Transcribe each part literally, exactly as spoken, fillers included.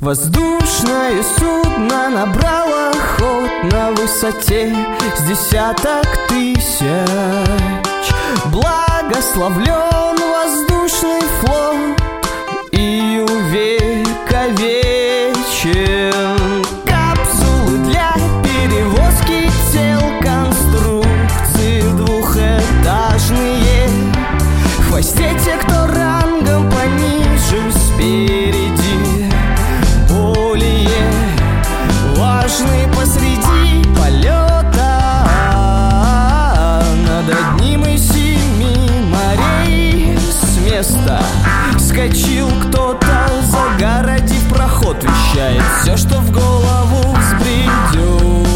Воздушное судно набрало ход на высоте с десяток тысяч. Благословлен воздушный флот и увековечен. Капсулы для перевозки тел, конструкции двухэтажные. В хвосте те, кто рангом пониже, спереди более важный посреди полета. Над одним из семи морей с места скочил кто-то, загородив проход, вещает все, что в голову взбредет.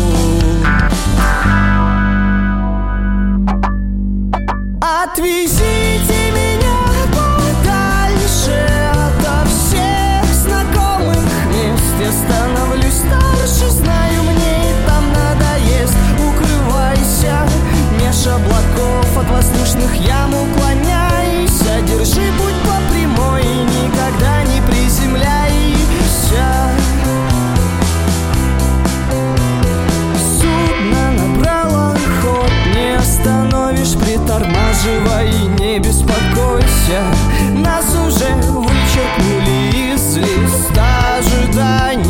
Отвезите меня подальше ото всех знакомых мест. Я становлюсь старше, знаю, мне и там надоест. Укрывайся меж облаков, от воздушных ям уклоняйся. Держи путь по прямой и никогда не приземляйся. Судно набрало ход, не остановишь, притормаживай, не беспокойся. Нас уже вычеркнули из листа ожиданий.